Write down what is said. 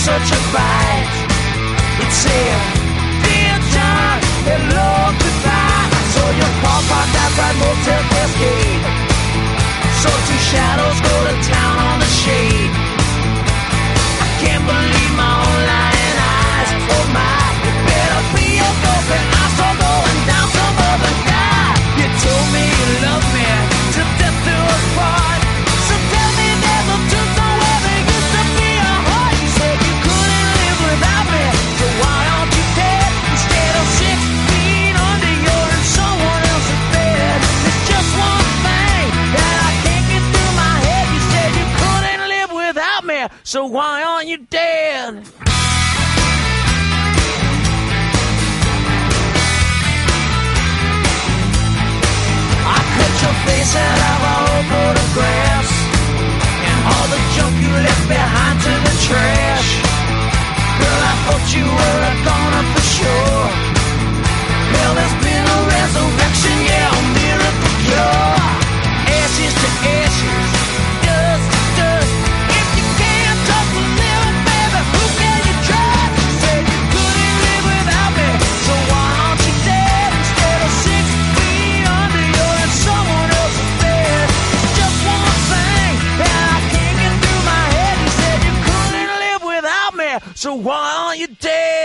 such a bite. It said, Dear John, hello, goodbye. So your car parked outside Motel Cascade. So two shadows go to town on the shade. I can't believe my own lying eyes. Oh my, you better be your girlfriend. I saw going down some other guy. You told me you loved me till death do us part. So tell me there's no truth somewhere there used to be a heart. You said you couldn't live without me, so why aren't you dead? Instead of 6 feet under yours, someone else's bed. There's just one thing that I can't get through my head. You said you couldn't live without me, so why aren't you dead? I cut your face out of our photographs and all the junk you left behind to the trash. Girl, I thought you were a goner for sure. Well, there's been a resurrection, yeah, a miracle cure. Ashes to ashes, dust to dust. If you can't talk to live, baby, who can you trust? You said you couldn't live without me, so why aren't you dead? Instead of 6 feet under yours, someone else's bed. It's just one thing that I can't get through my head. You said you couldn't live without me, so why aren't you dead?